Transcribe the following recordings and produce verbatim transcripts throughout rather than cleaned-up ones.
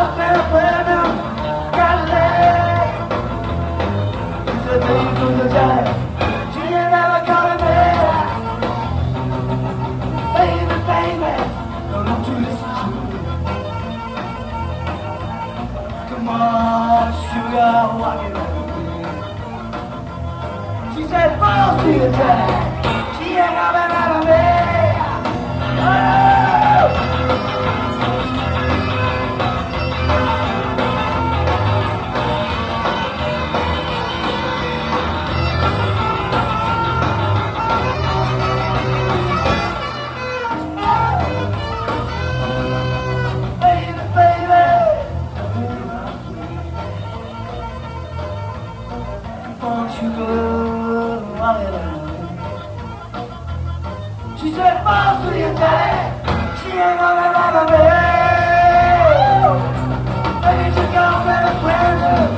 Come on, sugar, walk it up. She said, "Fall to your dad." She ain't coming out of me. Oh! Baby, baby. Come on, sugar, walk it up. She said, "Fall to your daddy." She ain't gonna run away. Baby, she gon' let us win.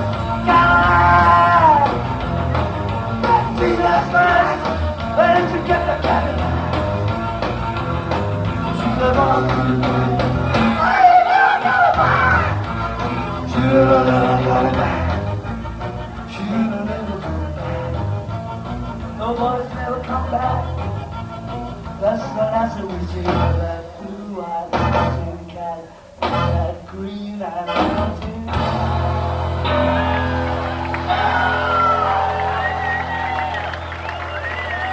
God, Jesus Christ, where did you get the cabin? She said, "Fall to your daddy." I ain't never gonna buy. She never gonna buy. She never gonna buy. No boys never come back. That's the last we see of that blue-eyed cat, that green-eyed